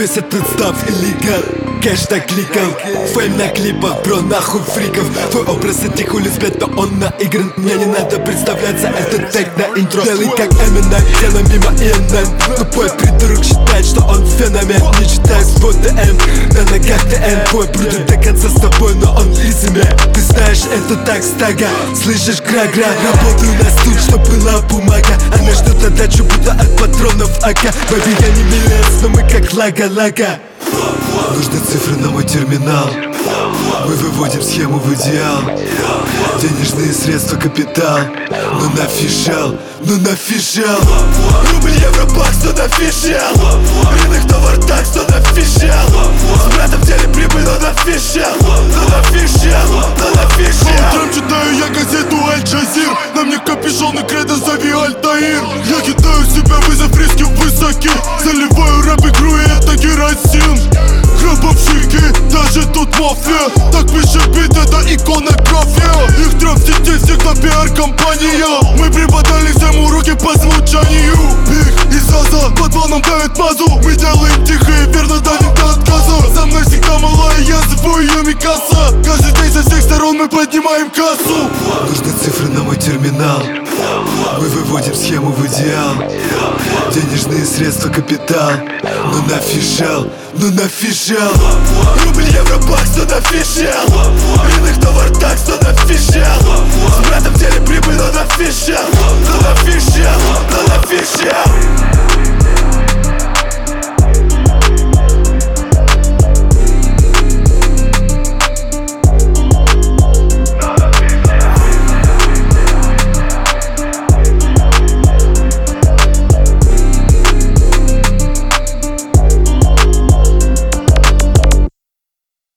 Весь этот став иллегал, кэш накликал, фейм на клипах, бро, нахуй фриков. Твой образ эти хули спят, но он наигран. Мне не надо представляться, это тег на интро. Делай как Eminem, делай мимо ENM. Тупой придурок считает, что он феномен. Не читай свой ДМ, на ногах ТН. Твой будет до конца с тобой, но он лицемер. Ты знаешь, это так стага, слышишь гра-гра. Работаю на стул, чтоб была бумага. Она ждет отдачу, будто от патронов АК. Бэби, я не милец, но мы как лага-лага. Нужны цифры на мой терминал. Мы выводим схему в идеал. Денежные средства, капитал. Ну нафишал, ну нафишал. Рубль, евро, бакс, кто нафишал. Рынок, товар, так, кто нафишал. С братом в деле прибыль, но нафишал. Ну нафишал, ну нафишал. Утром читаю я газету Аль-Джазир. На мне капюшон и кредо, зови Альтаир. Я кидаю себя вызов, риски высоки. Заливаю рэп игру, и это керосин. Гробовщики, даже тут мафия. Так пишет бит, это иконография. Их трэп в сети всегда пиар-компания. Мы преподали всем уроки по звучанию. Их и Заза под планом давит мазу. Мы делаем тихо и верно давим до отказа. За мной всегда малая, я зову ее Микаса. Каждый день со всех сторон мы поднимаем кассу. Нужны цифры на мой терминал. Мы выводим схему в идеал. Денежные средства, капитал. Ну нафишал, ну нафишал. Рубль, евро, бакс, кто нафишал. Рынок, товар,